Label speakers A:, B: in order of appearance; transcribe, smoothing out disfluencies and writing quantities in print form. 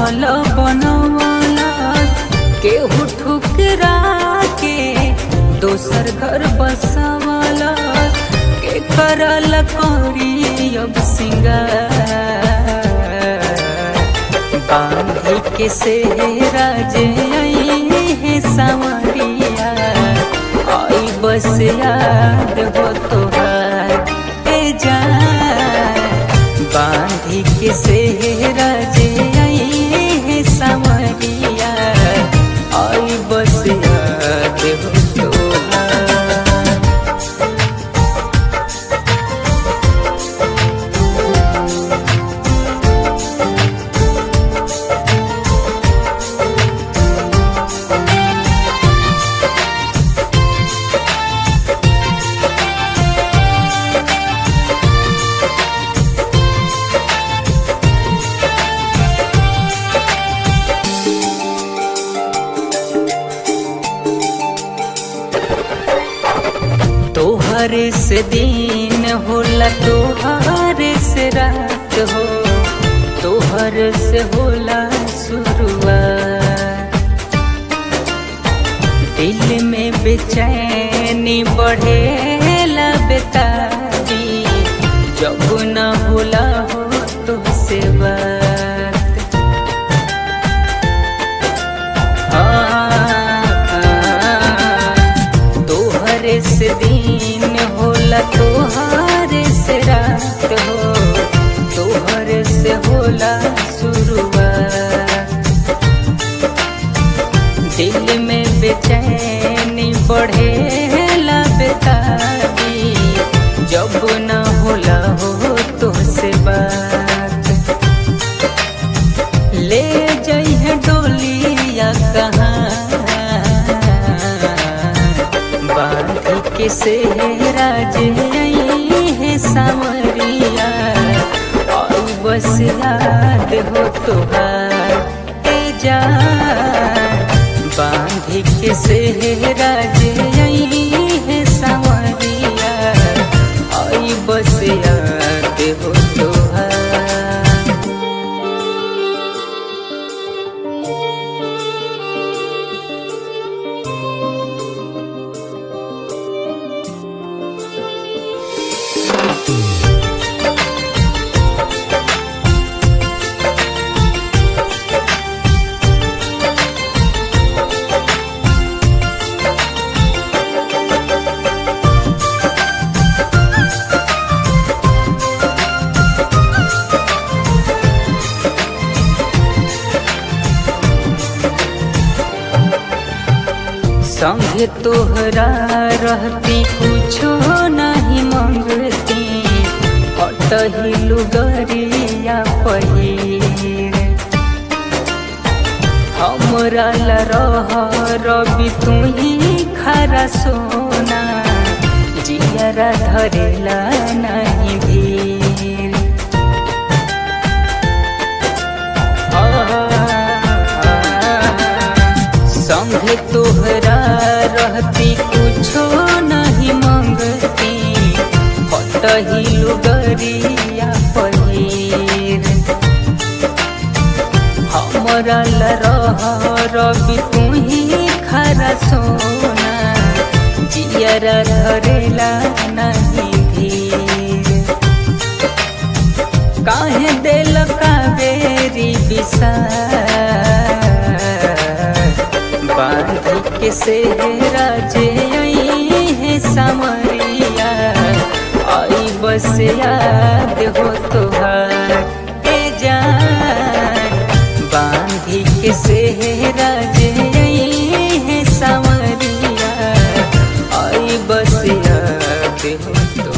A: महल बनवाला केहू ठुकरा के दोसर घर बसवाला के करल करी अब सिंगार बांधी के सेहरा जे है सांवरिया आई बस याद हो तोहार ए जान बांधी के सेहरा जे है सांवरिया आई बस याद हो तोहार। तोहरे से दिन होला तोहरे से रात हो तोहरे से होला शुरुआत दिल में बेचैनी बढ़ेला बेतारी जब न होला हो तुझसे बात तोहरे से दिन होला तोहरे से रात हो तोहरे से होला शुरुआत दिल में बेचैनी बढ़ेला बेतारी जब न होला हो तुझसे बात ले जइहे डोलिया कहाँ बांधी के सेहरा जे है सांवरिया और बस याद हो तोहार ए जान बांधी के सेहरा जे है सांवरिया और बस याद हो तोहार। संगे तोहरा रहती कुछो नहीं मंगती हटही लुगरिया पहिर हमरा ला रवि तू ही खरा सोना जियरा धरेला नहीं भीर संगे तोहरा रहती कुछो नहीं मंगती हटही लुगरिया पहिर हमरा ला रवि तू ही खरा सोना जियरा धरेला नहीं भीर काहे दिल कावेरी बिसार बांधी के सेहरा जे है सांवरिया आई बस याद हो तोहार ए जान बांधी के सेहरा जे है सांवरिया आई बस याद हो तोहार।